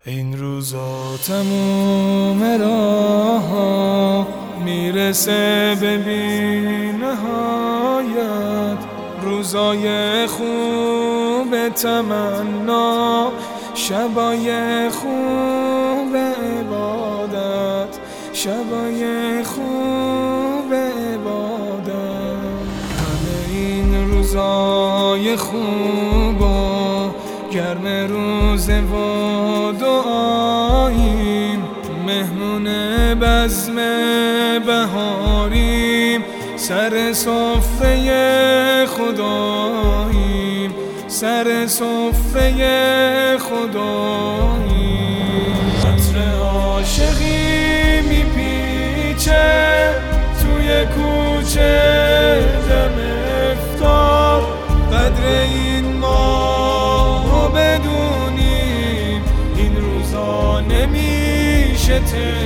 این روزا تموم راه میرسه به بی نهایت، روزای خوب تمنا، شبای خوب عبادت، شبای خوب عبادت. همه این روزای خوب و گرم روزه و دعاییم، مهمون بزم بهاریم، سر سفره خداییم، سر سفره خداییم. عطر عاشقی میپیچه توی کوچه دم افطار، قدر این ماه بدونیم، این روزا نمیشه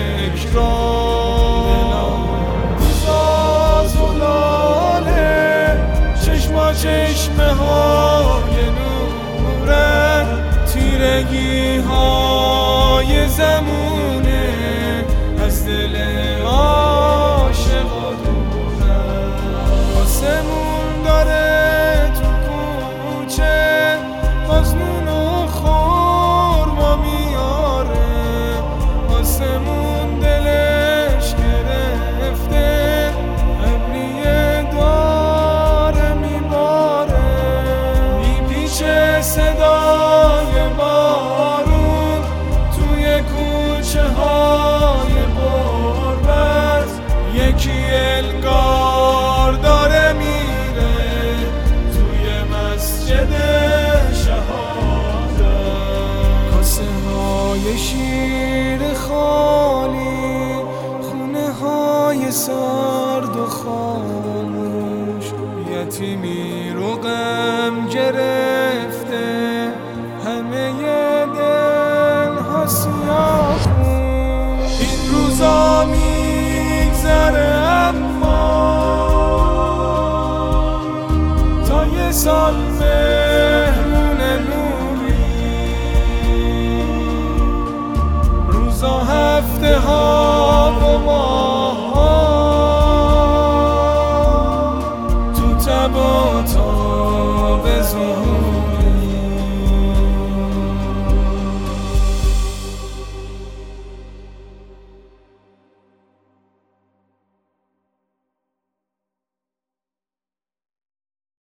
تکرار. روزا زلاله چشما چشمه های نورن، تیرگی های زمونه از دل عاشقا دورن. آسمون داره تو کوچه آزمون و خورما میاره، آسمون دلش گرفته ابریه داره میباره، میپیچه صدای بارون توی کوچه های غربت، یکی الگار داره میره توی مسجد شهادت. کاسه های شیر خالی، خونه های سرد و خاموش، یتیمی رو غم گرفته، همه دل ها سیاه‌پوش. این روزا میگذره اما تا یه سال مهمون نوری، روزا هفته ها و ماه ها تو تب و تاب ظهور.